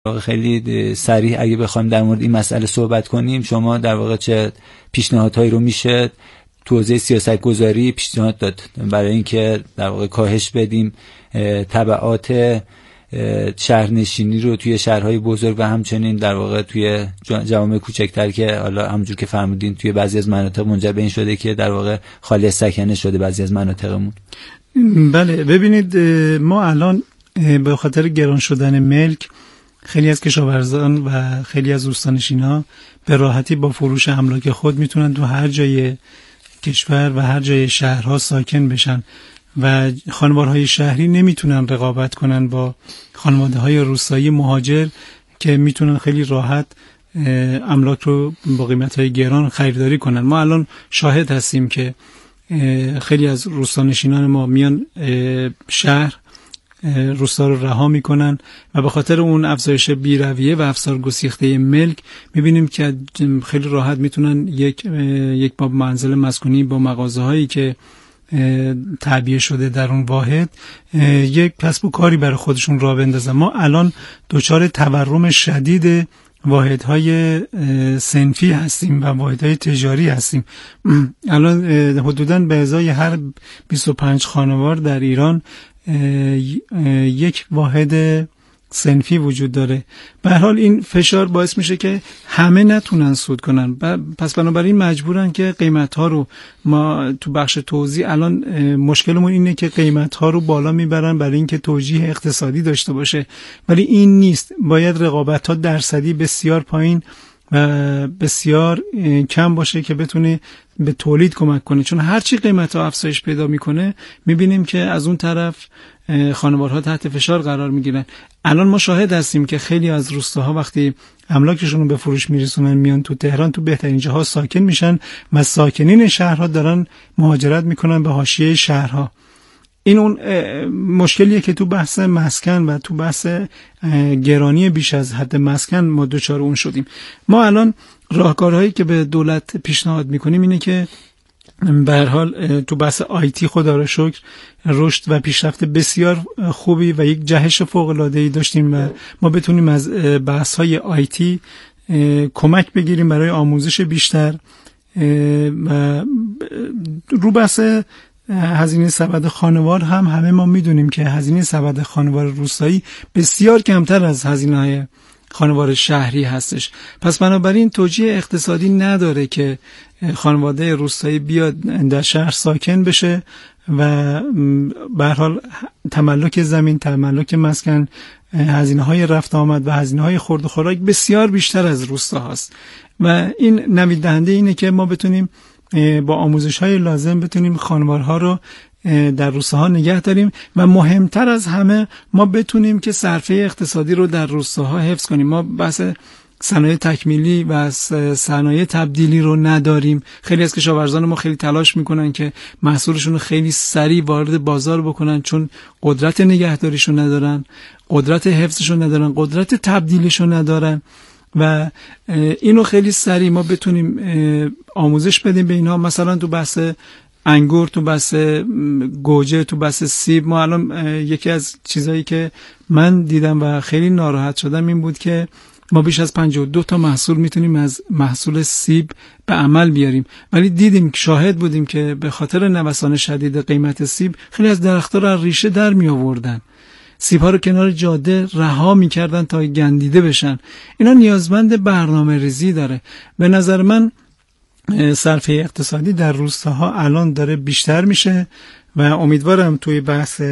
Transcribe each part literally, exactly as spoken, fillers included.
خیلی سریع اگه بخوایم در مورد این مسئله صحبت کنیم، شما در واقع چه پیشنهادهایی رو میشه تو حوزه سیاست گذاری پیشنهاد داد برای اینکه در واقع کاهش بدیم تبعات شهرنشینی رو توی شهرهای بزرگ و همچنین در واقع توی جوامع کوچکتر که حالا همونجور که فرمودین توی بعضی از مناطق منجر به این شده که در واقع خالی از سکنه شده بعضی از مناطقمون؟ بله، ببینید ما الان به خاطر گران شدن ملک خیلی از کشاورزان و خیلی از روستانشین‌ها به راحتی با فروش املاک خود میتونن تو هر جای کشور و هر جای شهرها ساکن بشن و خانوارهای شهری نمیتونن رقابت کنن با خانواده‌های روستایی مهاجر که میتونن خیلی راحت املاک رو با قیمت‌های گران خریداری کنن. ما الان شاهد هستیم که خیلی از روستانشینان ما میان شهر روستا رو رها میکنن و به خاطر اون افزایش بی‌رویه و افسار گسیخته ملک میبینیم که خیلی راحت میتونن یک یک باب منزل مسکونی با مغازه هایی که تعبیه شده در اون واحد یک کسب و کاری برای خودشون راه بندازن. ما الان دچار تورم شدید واحدهای صنفی هستیم و واحدهای تجاری هستیم. الان حدوداً به ازای هر بیست و پنج خانوار در ایران یک واحد صنفی وجود داره. به هر حال این فشار باعث میشه که همه نتونن سود کنن، پس بنابراین مجبورن که قیمت ها رو، ما تو بخش توزیع الان مشکلمون اینه که قیمت ها رو بالا میبرن برای اینکه توجیه اقتصادی داشته باشه، ولی این نیست. باید رقابت ها درصدی بسیار پایین و بسیار کم باشه که بتونه به تولید کمک کنه، چون هرچی قیمت ها افزایش پیدا میکنه میبینیم که از اون طرف خانوارها تحت فشار قرار میگیرن. الان ما شاهد هستیم که خیلی از روستاها وقتی املاکشون رو به فروش میرسونن میان تو تهران، تو بهترین جاها ساکن میشن و ساکنین شهرها دارن مهاجرت میکنن به حاشیه شهرها. این اون مشکلیه که تو بحث مسکن و تو بحث گرانی بیش از حد مسکن ما دوچار اون شدیم. ما الان راهکارهایی که به دولت پیشنهاد میکنیم اینه که به هر حال تو بحث آیتی خدا را شکر رشد و پیشرفت بسیار خوبی و یک جهش فوق العاده‌ای داشتیم و ما بتونیم از بحث‌های آیتی کمک بگیریم برای آموزش بیشتر و رو بحث هزینه سبد خانوار هم همه ما میدونیم که هزینه سبد خانوار روستایی بسیار کمتر از هزینه‌های خانوار شهری هستش. پس بنابراین توجیه اقتصادی نداره که خانواده روستایی بیاد در شهر ساکن بشه و به هر حال تملک زمین، تملک مسکن، هزینه‌های رفت آمد و هزینه‌های خورد و خوراک بسیار بیشتر از روستا هست و این نوید دهنده اینه که ما بتونیم با آموزش‌های لازم بتونیم خانوارها رو در روستاها نگه داریم و مهمتر از همه ما بتونیم که صرفه اقتصادی رو در روستاها حفظ کنیم. ما بحث صنایع تکمیلی و صنایع تبدیلی رو نداریم. خیلی از کشاورزان ما خیلی تلاش میکنن که محصولشون رو خیلی سریع وارد بازار بکنن، چون قدرت نگهداریشو ندارن، قدرت حفظشو ندارن، قدرت تبدیلشو ندارن و اینو خیلی سریع ما بتونیم آموزش بدیم به اینها. مثلا تو بحث انگور، تو بحث گوجه، تو بحث سیب، ما الان یکی از چیزایی که من دیدم و خیلی ناراحت شدم این بود که ما بیش از پنجاه و دو تا محصول میتونیم از محصول سیب به عمل بیاریم، ولی دیدیم، شاهد بودیم که به خاطر نوسان شدید قیمت سیب خیلی از درخت‌ها رو از ریشه در می آوردن، سیب‌ها رو کنار جاده رها می‌کردن تا گندیده بشن. اینا نیازمند برنامه‌ریزی داره. به نظر من صرفه اقتصادی در روستاها الان داره بیشتر میشه و امیدوارم توی بحث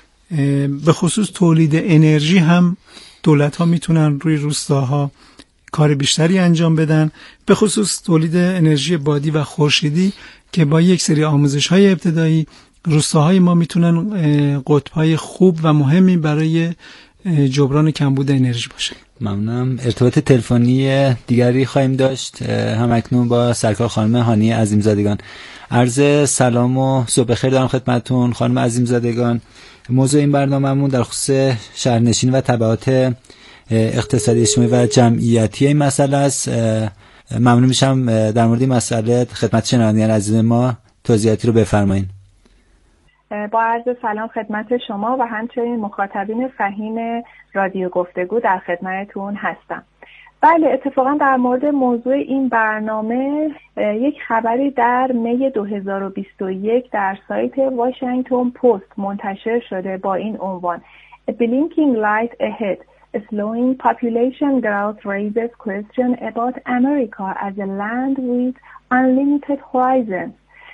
به خصوص تولید انرژی هم دولت‌ها میتونن روی روستاها کار بیشتری انجام بدن، به خصوص تولید انرژی بادی و خورشیدی که با یک سری آموزش‌های ابتدایی روستاهای ما میتونن قطب‌های خوب و مهمی برای جبران کمبود انرژی باشه. ممنونم. ارتباط تلفنی دیگری خواهیم داشت همکنون با سرکار خانم هانی عظیمزادگان. عرض سلام و صبح خیر دارم خدمتتون خانم عظیمزادگان. موضوع این برنامه‌مون در خصوص شهرنشینی و تبعات اقتصادی اجتماعی و جمعیتی این مسئله است. ممنون میشم در مورد این مسئله خدمت شنوندگان عزیز ما توضیحاتی رو بفرمایید. با عرض سلام خدمت شما و همچنین مخاطبین فهیم رادیو گفتگو در خدمتتون هستم. بله، اتفاقا در مورد موضوع این برنامه یک خبری در می دو هزار و بیست و یک در سایت واشنگتن پست منتشر شده با این عنوان A blinking light ahead. Slowing population growth raises question about America as a land with unlimited horizons.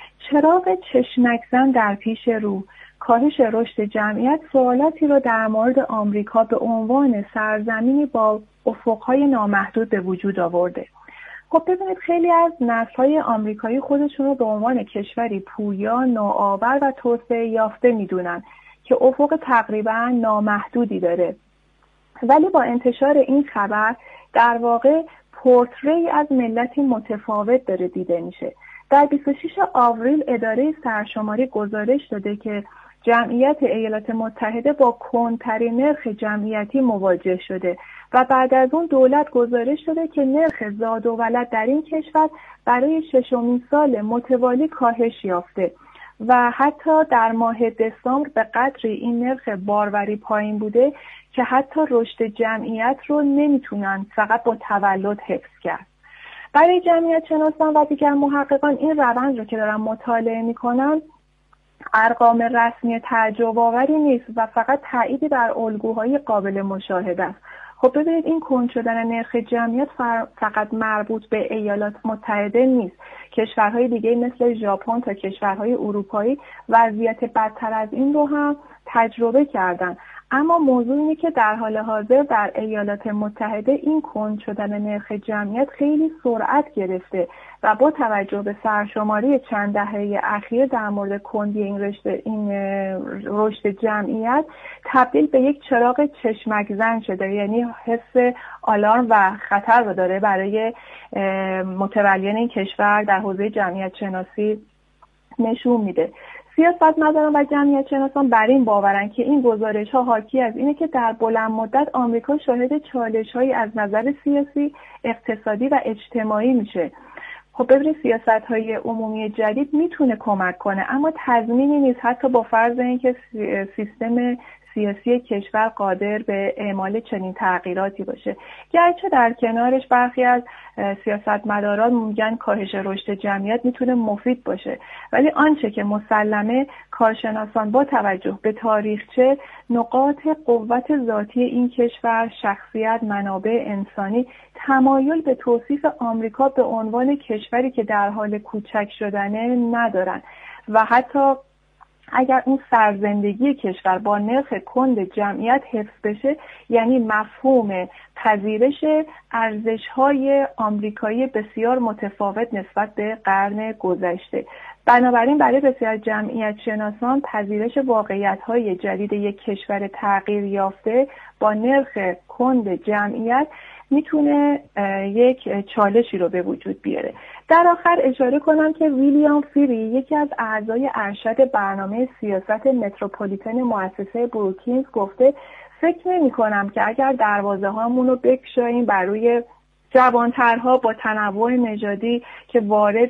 چراغ چشمک‌زن در پیش رو، کاهش رشد جمعیت سوالاتی را در مورد آمریکا به عنوان سرزمینی با افق‌های نامحدود به وجود آورده. خب ببینید، خیلی از نسل‌های آمریکایی خودشون رو به عنوان کشوری پویا، نوآور و توسعه یافته می‌دونن که افق تقریباً نامحدودی داره. ولی با انتشار این خبر در واقع پورتری از ملتی متفاوت داره دیده میشه. در بیست و ششم آوریل اداره سرشماری گزارش داده که جمعیت ایالات متحده با کندترین نرخ جمعیتی مواجه شده و بعد از اون دولت گزارش داده که نرخ زاد و ولد در این کشور برای ششمین سال متوالی کاهش یافته و حتی در ماه دسامبر به قدری این نرخ باروری پایین بوده که حتی رشد جمعیت رو نمیتونن فقط با تولد حفظ کرد. برای جمعیت شناسان و دیگر محققان این روند رو که دارن مطالعه میکنن ارقام رسمی تعجب آوری نیست و فقط تأییدی بر الگوهای قابل مشاهده است. خب ببینید، این کند شدن نرخ جمعیت فقط مربوط به ایالات متحده نیست. کشورهای دیگه مثل ژاپن تا کشورهای اروپایی وضعیت بدتر از این رو هم تجربه کردن. اما موضوع اینه که در حال حاضر در ایالات متحده این کند شدن نرخ جمعیت خیلی سرعت گرفته و با توجه به سرشماری چند دهه اخیر در مورد کندی این رشد این رشد جمعیت تبدیل به یک چراغ چشمک زن شده، یعنی حس آلارم و خطر رو داره برای متولیان این کشور در حوزه جمعیت شناسی نشون میده. سیاستمداران و جمعیت شناسان بر این باورن که این گزارش‌ها حاکی از اینه که در بلند مدت آمریکا شاهد چالش‌هایی از نظر سیاسی، اقتصادی و اجتماعی میشه. خب ببینید، سیاست‌های عمومی جدید میتونه کمک کنه، اما تضمینی نیست حتی با فرض اینکه سیستم سیاسی کشور قادر به اعمال چنین تغییراتی باشه. گرچه در کنارش برخی از سیاستمداران میگن کاهش رشد جمعیت میتونه مفید باشه، ولی آنچه که مسلمه کارشناسان با توجه به تاریخچه، نقاط قوت ذاتی این کشور، شخصیت، منابع انسانی، تمایل به توصیف آمریکا به عنوان کشوری که در حال کوچک شدنه ندارن و حتی اگر اون سرزندگی کشور با نرخ کند جمعیت حفظ بشه، یعنی مفهوم پذیرش ارزش‌های آمریکایی بسیار متفاوت نسبت به قرن گذشته. بنابراین برای بسیار جمعیت شناسان پذیرش واقعیت‌های جدید یک کشور تغییر یافته با نرخ کند جمعیت میتونه یک چالشی رو به وجود بیاره. در آخر اشاره کنم که ویلیام فیری، یکی از اعضای ارشد برنامه سیاست متروپولیتن مؤسسه بروکینز، گفته فکر نمی کنم که اگر دروازه هامون رو بگشاییم بر روی جوانترها با تنوع نژادی که وارد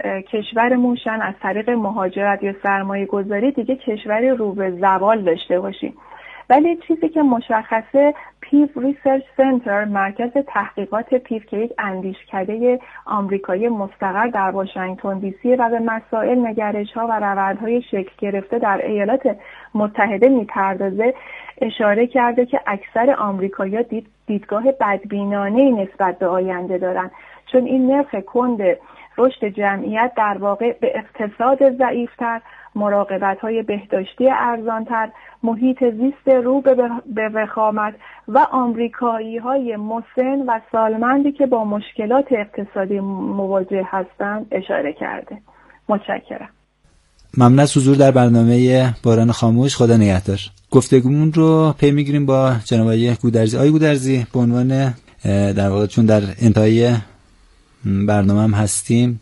کشورمون شن از طریق مهاجرت یا سرمایه گذاری، دیگه کشوری رو به زوال داشته باشیم. ولی چیزی که مشخصه، پیو ریسرچ سنتر، مرکز تحقیقات پیو که یک اندیشکده آمریکایی مستقر در واشنگتن دی سی و به مسائل نگرش‌ها و روندهای شکل گرفته در ایالات متحده میپردازه، اشاره کرده که اکثر آمریکایی‌ها دید دیدگاه بدبینانه‌ای نسبت به آینده دارن، چون این نرخ کند رشد جمعیت در واقع به اقتصاد ضعیف‌تر، مراقبت‌های بهداشتی ارزان‌تر، محیط زیست رو به وخامت و آمریکایی‌های مسن و سالمندی که با مشکلات اقتصادی مواجه هستند اشاره کرده. متشکرم. ممنون از حضور در برنامه باران خاموش. خدا نگهدار. گفتگومون رو پی میگیریم با جناب آقای گودرزی. آقای گودرزی، به عنوان در واقع چون در انتهای برنامه هم هستیم،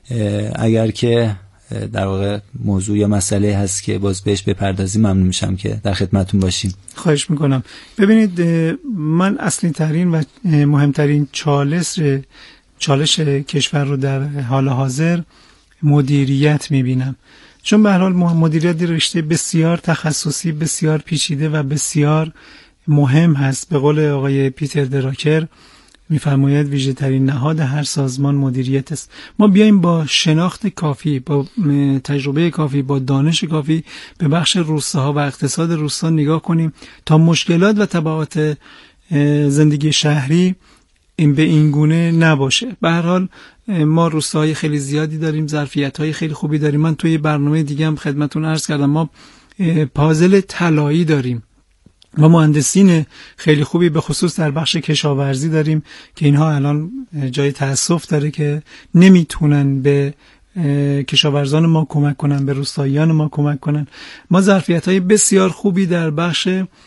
اگر که در واقع موضوع یا مسئله هست که باز بهش بپردازیم ممنون میشم که در خدمتون باشیم. خواهش میکنم. ببینید، من اصلی ترین و مهمترین چالش چالش کشور رو در حال حاضر مدیریت میبینم چون به هر حال مدیریت رشته بسیار تخصصی، بسیار پیچیده و بسیار مهم هست. به قول آقای پیتر دراکر میفرماید ویژه ترین نهاد هر سازمان مدیریت است. ما بیایم با شناخت کافی، با تجربه کافی، با دانش کافی به بخش روستاها و اقتصاد روستا نگاه کنیم تا مشکلات و تبعات زندگی شهری این به این گونه نباشه. به هر حال ما روستاهای خیلی زیادی داریم، ظرفیت‌های خیلی خوبی داریم. من توی برنامه دیگه هم خدمتتون عرض کردم ما پازل طلایی داریم و مهندسین خیلی خوبی به خصوص در بخش کشاورزی داریم که اینها الان جای تأسف داره که نمیتونن به کشاورزان ما کمک کنن، به روستاییان ما کمک کنن. ما ظرفیت‌های بسیار خوبی در بخش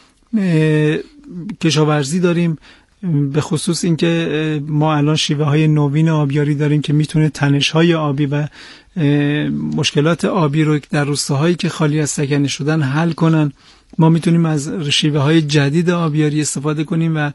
کشاورزی داریم، به خصوص اینکه ما الان شیوه های نوین آبیاری داریم که میتونه تنش های آبی و مشکلات آبی رو در روستاهایی که خالی از سکنه شدن حل کنن. ما میتونیم از شیوه های جدید آبیاری استفاده کنیم و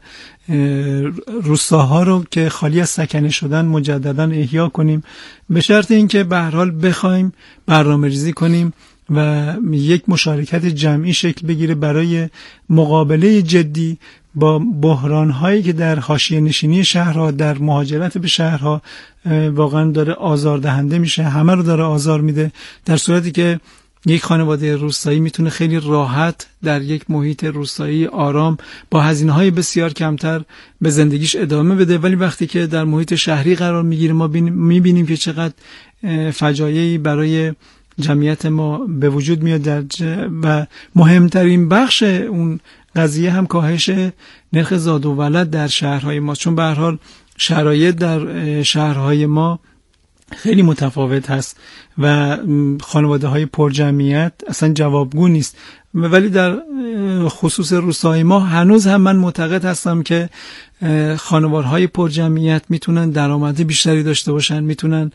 روستاها رو که خالی از سکنه شدن مجددا احیا کنیم، به شرط اینکه به هر حال بخوایم برنامه‌ریزی کنیم و یک مشارکت جمعی شکل بگیره برای مقابله جدی با بحران‌هایی که در حاشیه نشینی شهرها، در مهاجرت به شهرها واقعا داره آزاردهنده میشه، همه رو داره آزار میده. در صورتی که یک خانواده روستایی میتونه خیلی راحت در یک محیط روستایی آرام با هزینه‌های بسیار کمتر به زندگیش ادامه بده، ولی وقتی که در محیط شهری قرار میگیره ما میبینیم که چقدر فجایعی برای جمعیت ما به وجود میاد در ج... و مهمترین بخش اون قضیه هم کاهش نرخ زاد و ولد در شهرهای ما، چون به هر حال شرایط در شهرهای ما خیلی متفاوت هست و خانواده های پرجمعیت اصلا جوابگو نیست. ولی در خصوص روستاهای ما هنوز هم من معتقد هستم که خانوارهای پرجمعیت میتونن درآمد بیشتری داشته باشن، میتونن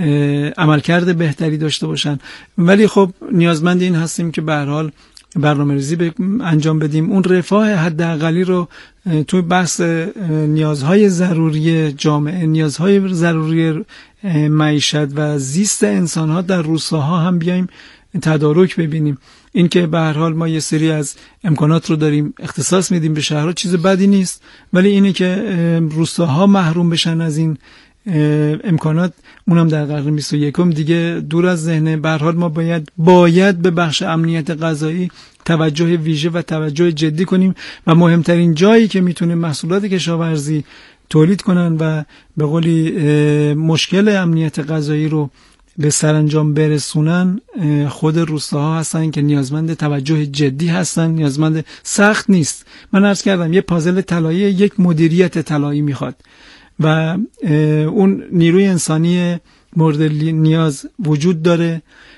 عملکرد بهتری داشته باشن، ولی خب نیازمند این هستیم که به هر حال برنامه‌ریزی انجام بدیم، اون رفاه حداقلی رو توی بحث نیازهای ضروری جامعه، نیازهای ضروری معیشت و زیست انسان‌ها در روستاها هم بیایم تدارک ببینیم. این که به هر حال ما یه سری از امکانات رو داریم اختصاص میدیم به شهرها چیز بدی نیست، ولی اینه که روستاها محروم بشن از این امکانات، اونم در قرن بیست و یکم دیگه دور از ذهنه. به هر حال ما باید باید به بخش امنیت غذایی توجه ویژه و توجه جدی کنیم و مهمترین جایی که میتونه محصولات کشاورزی تولید کنن و به قولی مشکل امنیت غذایی رو به سرانجام برسونن خود روستاها هستن که نیازمند توجه جدی هستن، نیازمند سخت نیست. من عرض کردم یه پازل طلایی، یک مدیریت طلایی میخواد و اون نیروی انسانی مورد نیاز وجود داره،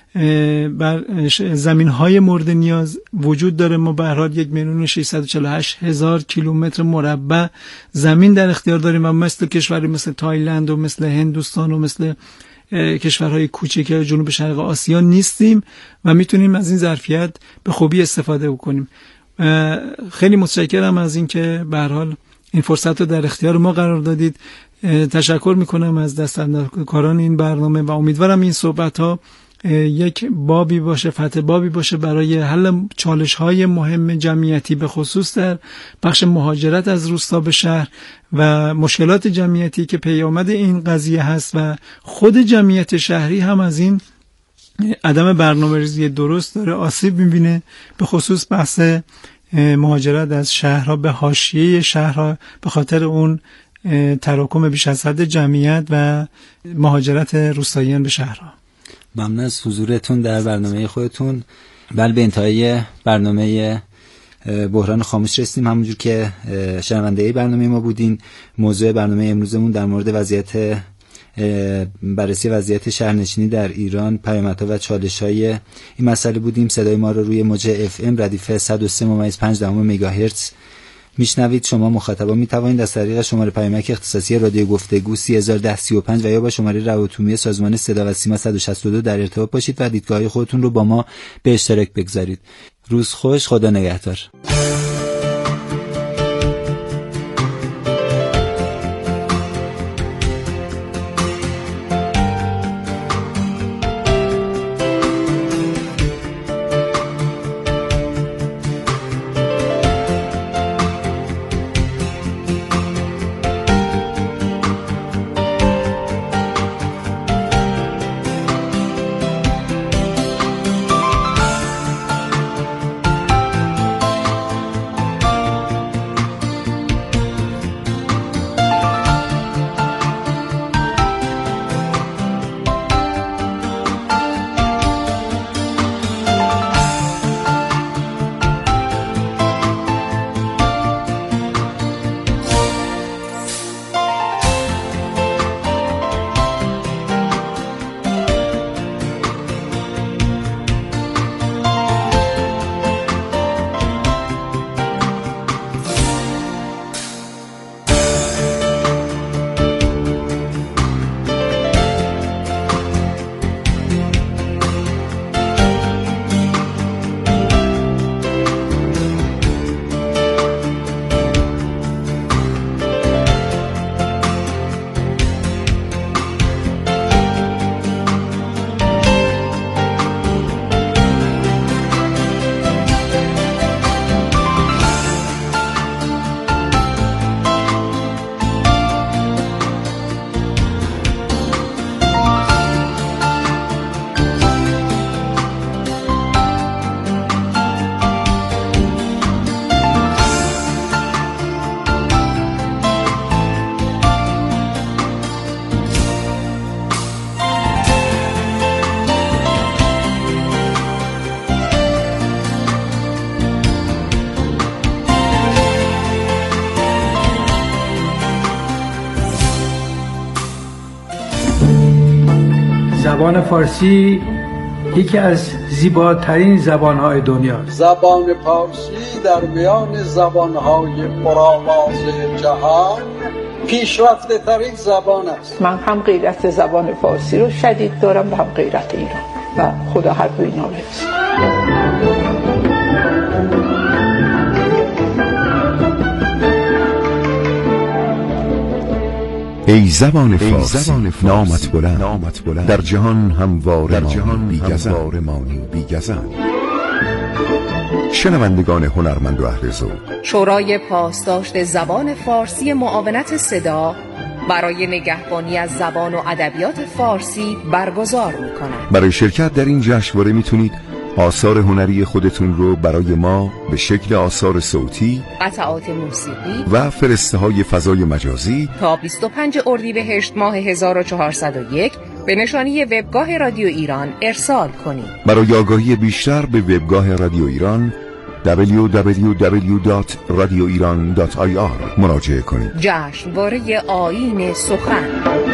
بر زمین‌های مورد نیاز وجود داره. ما به هر حال یک میلیون و ششصد و چهل و هشت هزار کیلومتر مربع زمین در اختیار داریم و مثل کشوری مثل تایلند و مثل هندوستان و مثل کشورهای کوچک جنوب شرق آسیا نیستیم و میتونیم از این ظرفیت به خوبی استفاده بکنیم. خیلی متشکرم از اینکه به هر حال این فرصت رو در اختیار ما قرار دادید. تشکر میکنم از دستاندرکاران این برنامه و امیدوارم این صحبت ها یک بابی باشه، فتح بابی باشه برای حل چالش های مهم جمعیتی، به خصوص در بخش مهاجرت از روستا به شهر و مشکلات جمعیتی که پیامد این قضیه هست و خود جمعیت شهری هم از این عدم برنامه‌ریزی درست داره آسیب میبینه، به خصوص بحث مهاجرت از شهرها به حاشیه شهرها به خاطر اون تراکم بیش از حد جمعیت و مهاجرت روستاییان به شهرها. ممنون از حضورتون در برنامه خودتون. بله، به انتهای برنامه بحران خاموش رسیدیم. همونجور که شنونده برنامه ما بودین، موضوع برنامه امروزمون در مورد وضعیت بررسی وضعیت شهرنشینی در ایران، پیامدها و چالش‌های این مسئله بودیم. صدای ما رو روی موج اف ام ردیف صد و سه ممیز پنج مگاهرتز میشنوید. شما مخاطبان میتوانید از طریق شماره پیامک اختصاصی رادیو گفتگو سی هزار و ده سی و پنج و یا با شماره روابط سازمان صدا و سیما صد و شصت و دو در ارتباط باشید و دیدگاه خودتون رو با ما به اشتراک بگذارید. روز خوش، خدا نگهدار. زبان فارسی یکی از زیباترین زبانهای دنیاست. زبان فارسی در میان زبانهای پرآواز جهان پیشرفته ترین زبان است. من هم غیرت زبان فارسی رو شدید دارم و هم غیرت ایران و خدا هر دو اینا بهست. ای زبان فارسی نامت بلند, نامت بلند در جهان هموار در جهان مانی بی‌گزند. شنوندگان هنرمند و اهل ذوق، شورای پاسداشت زبان فارسی معاونت صدا برای نگهبانی از زبان و ادبیات فارسی برگزار می‌کند. برای شرکت در این جشنواره میتونید آثار هنری خودتون رو برای ما به شکل آثار صوتی، قطعات موسیقی و فرسته های فضای مجازی تا بیست و پنج اردیبهشت ماه هزار و چهارصد و یک به نشانی وبگاه رادیو ایران ارسال کنید. برای آگاهی بیشتر به وبگاه رادیو ایران دبلیو دبلیو دبلیو دات رادیو ایران دات آی آر مراجعه کنید. جشنواره آیین سخن.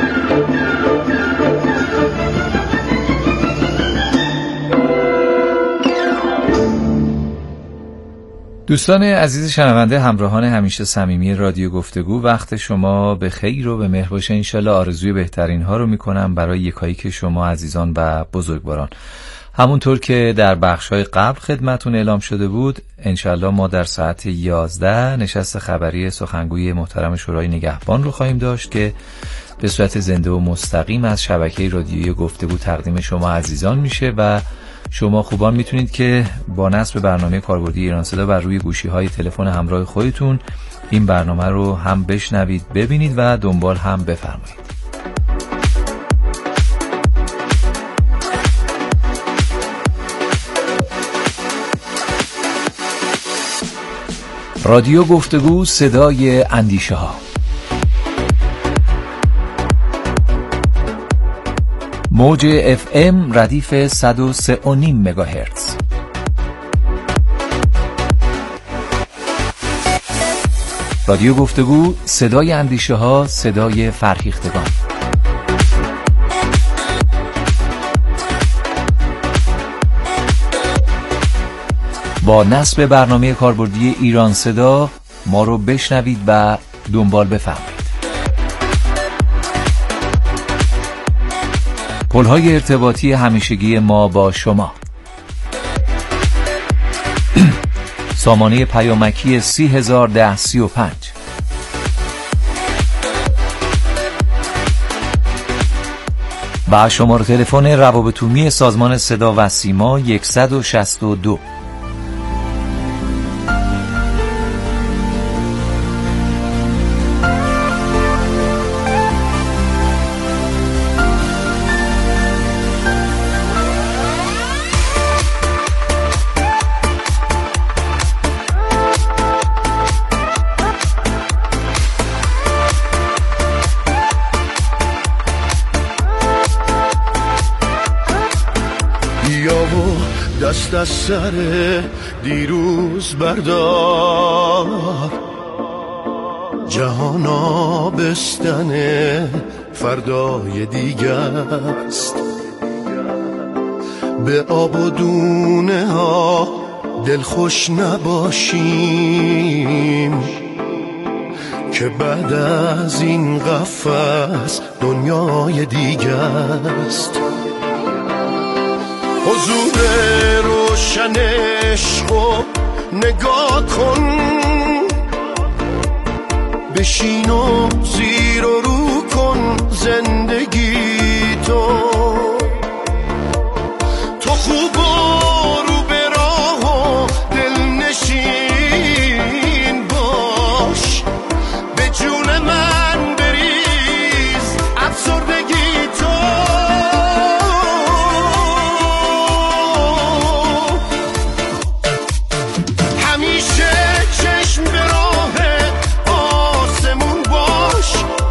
دوستان عزیز شنونده، همراهان همیشه صمیمی رادیو گفتگو، وقت شما به خیر و به مهر باشه. انشالله آرزوی بهترین ها رو میکنم برای یکایی که شما عزیزان و بزرگواران. همونطور که در بخش‌های قبل خدمتون اعلام شده بود، انشالله ما در ساعت یازده نشست خبری سخنگوی محترم شورای نگهبان رو خواهیم داشت که به صورت زنده و مستقیم از شبکه رادیویی گفتگو تقدیم شما عزیزان میشه و شما خوبان میتونید که با نصب برنامه کاربردی ایران صدا بر روی گوشی‌های تلفن همراه خودتون این برنامه رو هم بشنوید، ببینید و دنبال هم بفرمایید. رادیو گفتگو، صدای اندیشه ها. موج اف ام ردیف صد و سه و نیم مگاهرتز. رادیو گفتگو، صدای اندیشه ها، صدای فرهیختگان. با نصب برنامه کاربردی ایران صدا ما رو بشنوید و دنبال بفرمایید. پل‌های ارتباطی همیشگی ما با شما. سامانه پیامکی سی هزار ده سی و پنج. و شماره تلفن روابط عمومی سازمان صدا و سیما صد و شصت و دو. دست از سر دیروز بردار، جهان آبستن فردای دیگه است. به آب و دونه ها دلخوش نباشیم که بعد از این قفس دنیای دیگه است. حضور روشن عشقو نگاه کن، بشین و زیر و رو کن زندگی تو. تو خوب و رو به راه و دلنشین باش، به جون من بریز افسردگی تو. همیشه چشم به راه آسمون باش،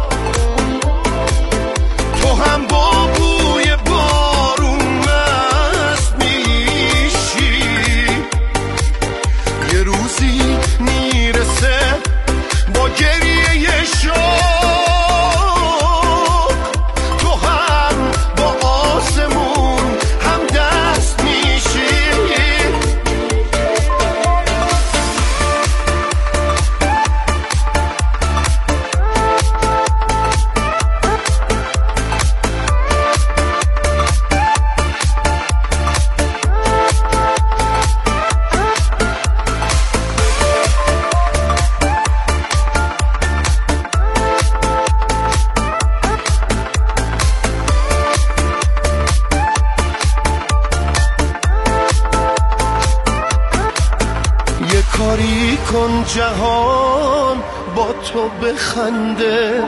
کن جهان با تو بخنده،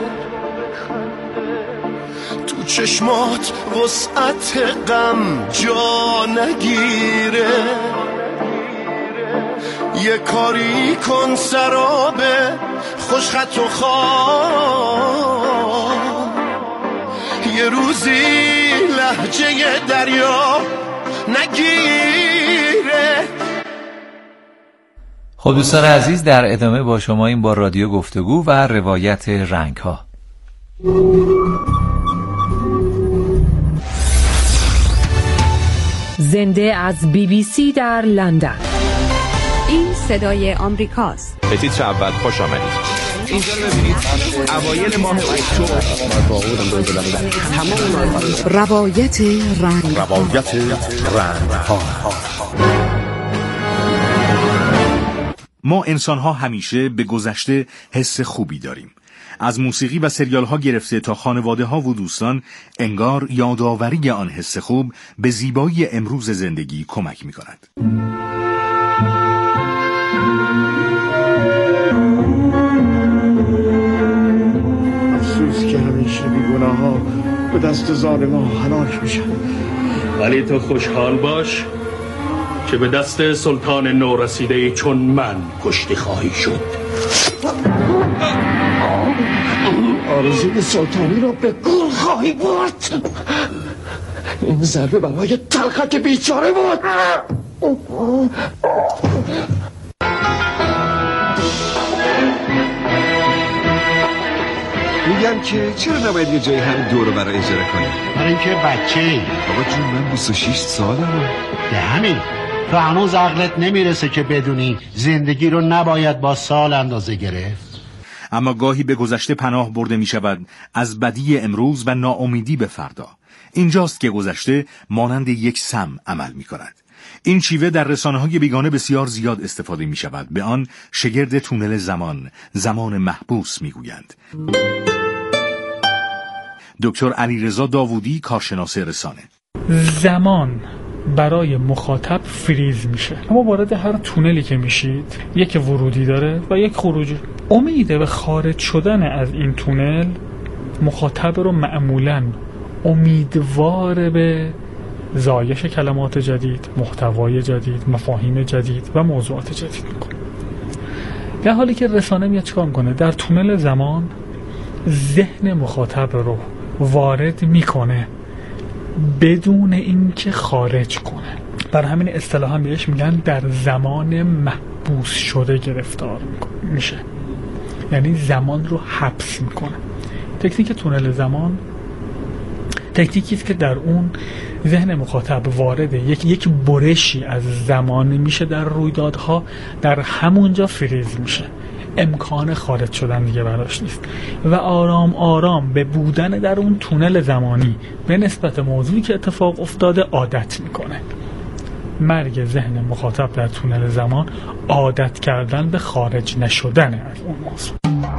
تو چشمات وسعت غم جا نگیره، یه کاری کن سراب خوشخط و خواب، یه روزی لهجه دریا نگیره. خب دوستان عزیز، در ادامه با شما این با رادیو گفتگو و روایت رنگ ها. زنده از بی بی سی در لندن. این صدای آمریکاست. به تیتر اول خوش آمدید. اینجا رو ببینید، اوایل ماه اکتبر روایت رنگ روایت رنگ ها. ما انسان ها همیشه به گذشته حس خوبی داریم. از موسیقی و سریال ها گرفته تا خانواده ها و دوستان، انگار یادآوری آن حس خوب به زیبایی امروز زندگی کمک می کند. افسوس که همیشه بیگناه ها به دست ظالم ها هلاک میشن. ولی تو خوشحال باش که به دست سلطان نورسیده چون من کشته خواهی شد. آرزوی سلطانی را به گور خواهی برد. این ضربه برای تلخک بیچاره بود. میگم که چرا نباید یه جایی هم دور برای اجاره کنیم؟ برای اینکه بچه ای بابا جون، من بیست و شش سالمه. ده همین تو هنوز عقلت نمیرسه که بدونی زندگی رو نباید با سال اندازه گرفت. اما گاهی به گذشته پناه برده می شود، از بدی امروز و ناامیدی به فردا. اینجاست که گذشته مانند یک سم عمل می کند. این شیوه در رسانه‌های بیگانه بسیار زیاد استفاده می شود. به آن شگرد تونل زمان، زمان محبوس می گویند. دکتر علیرضا داوودی، کارشناس رسانه: زمان برای مخاطب فریز میشه. اما وارد هر تونلی که میشید یک ورودی داره و یک خروجی. امید به خارج شدن از این تونل مخاطب رو معمولاً امیدوار به زایش کلمات جدید، محتوای جدید، مفاهیم جدید و موضوعات جدید میکنه. در حالی که رسانه میاد چیکار میکنه؟ در تونل زمان ذهن مخاطب رو وارد میکنه بدون اینکه خارج کنه. برای همین اصطلاحاً بهش میگن در زمان محبوس شده گرفتار میشه، یعنی زمان رو حبس میکنه. تکنیک تونل زمان تکنیکی است که در اون ذهن مخاطب وارد یک یک برشی از زمان میشه در رویدادها، در همونجا فریز میشه، امکان خارج شدن دیگه براش نیست و آرام آرام به بودن در اون تونل زمانی به نسبت موضوعی که اتفاق افتاده عادت میکنه. مرگ ذهن مخاطب در تونل زمان عادت کردن به خارج نشدن از اون موضوع.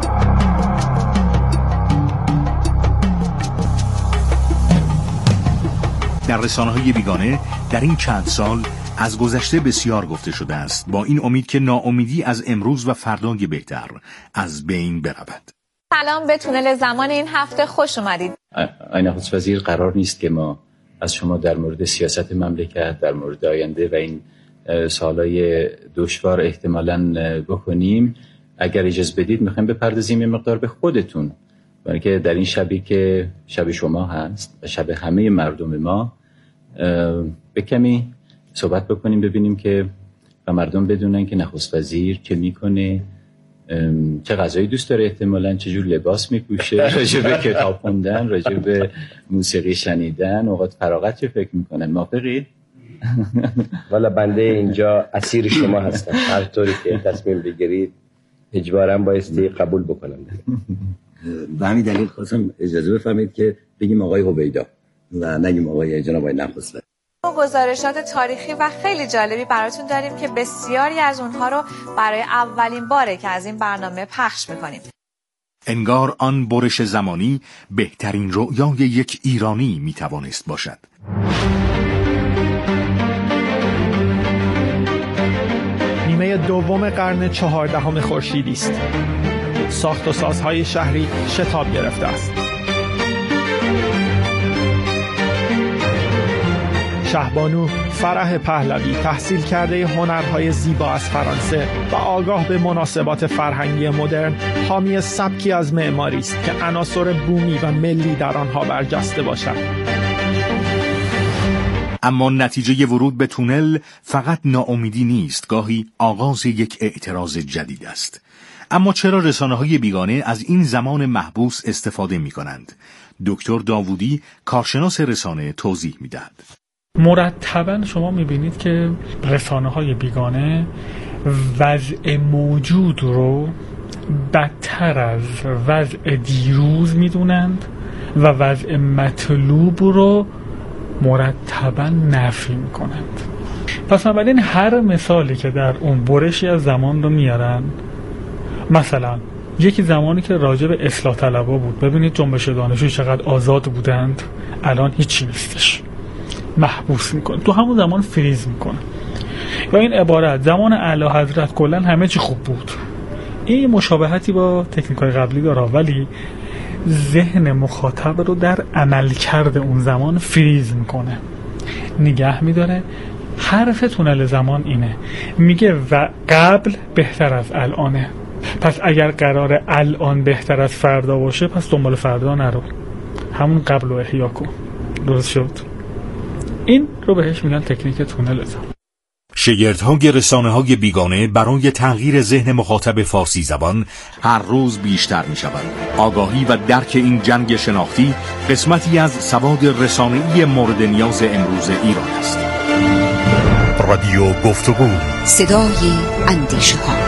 در رسانه‌های بیگانه در این چند سال از گذشته بسیار گفته شده است، با این امید که ناامیدی از امروز و فردای بهتر از بین برود. سلام، به تونل زمان این هفته خوش اومدید. آقای نخست وزیر، قرار نیست که ما از شما در مورد سیاست مملکت، در مورد آینده و این سالهای دشوار احتمالاً بکنیم. اگر اجازه بدید میخوایم بپردازیم یه مقدار به خودتون، برای که در این شبی که شب شما هست و شب همه مردم ما به کمی صحبت بکنیم، ببینیم که و مردم بدونن که نخست وزیر چه میکنه، چه غذایی دوست داره، احتمالاً چه جور لباس میپوشه، راجع به کتاب خوندن، راجع به موسیقی شنیدن، اوقات فراغت چه فکر میکنن. موافقید؟ والا بنده اینجا اسیر شما هستم، هر طوری که تصمیم بگیرید اجباراً بایستی قبول بکنم. به همین دلیل خواستم اجازه بفرمایید که بگیم آقای هویدا و نگیم آقای جناب آقای نخست وزیر. گزارشات تاریخی و خیلی جالبی براتون داریم که بسیاری از اونها رو برای اولین باره که از این برنامه پخش میکنیم. انگار آن برش زمانی بهترین رؤیای یک ایرانی میتوانست باشد. نیمه نیمه دوم قرن چهاردهم خورشیدی است. ساخت و سازهای شهری شتاب گرفته است. شهبانو فرح پهلوی تحصیل کرده هنرهای زیبا از فرانسه و آگاه به مناسبات فرهنگی مدرن، حامی سبکی از معماری است که عناصر بومی و ملی در آنها برجسته باشد. اما نتیجه ورود به تونل فقط ناامیدی نیست، گاهی آغاز یک اعتراض جدید است. اما چرا رسانه‌های بیگانه از این زمان محبوس استفاده می‌کنند؟ دکتر داوودی، کارشناس رسانه، توضیح می‌دهد. مرتباً شما می‌بینید که رسانه‌های بیگانه وضع موجود رو بدتر از وضع دیروز می‌دونند و وضع مطلوب رو مرتباً نفی می‌کنند. پس بنابراین هر مثالی که در اون برشی از زمان رو میارن، مثلا یکی زمانی که راجع به اصلاح طلبا بود، ببینید جنبش دانشجو چقدر آزاد بودند، الان هیچی نیستش، محبوس میکنه، تو همون زمان فریز میکنه. یا این عبارت زمان اعلی حضرت کلا همه چی خوب بود. این مشابهتی با تکنیک‌های قبلی داره، ولی ذهن مخاطب رو در عملکرد اون زمان فریز میکنه، نگه میداره. حرف تونل زمان اینه، میگه و قبل بهتر از الانه، پس اگر قرار الان بهتر از فردا باشه، پس دنبال فردا نرو، همون قبل رو احیا کن. درست شد؟ این رو بهش میگن تکنیک تونل زمان. شگردهای رسانه‌های بیگانه برای تغییر ذهن مخاطب فارسی زبان هر روز بیشتر می‌شوند. آگاهی و درک این جنگ شناختی قسمتی از سواد رسانه‌ای مورد نیاز امروز ایران است. رادیو گفتگو، صدای اندیشه‌ها.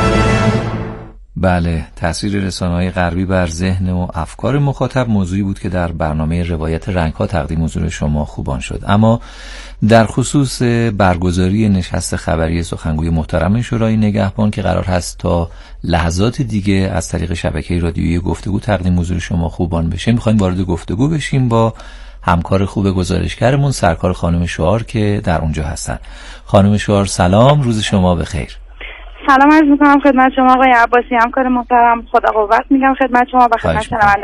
بله، تاثیر رسانه‌های غربی بر ذهن و افکار مخاطب موضوعی بود که در برنامه روایت رنگ‌ها تقدیم حضور شما خوبان شد. اما در خصوص برگزاری نشست خبری سخنگوی محترم شورای نگهبان که قرار هست تا لحظات دیگه از طریق شبکه رادیویی گفتگو تقدیم حضور شما خوبان بشه، می‌خوایم وارد گفتگو بشیم با همکار خوب گزارشگرمون سرکار خانم شعار که در اونجا هستن. خانم شعار سلام، روز شما بخیر. سلام عرض میکنم خدمت شما آقای عباسی، همکار محترم. خدا قوت میگم خدمت شما و خدمت شنوندگان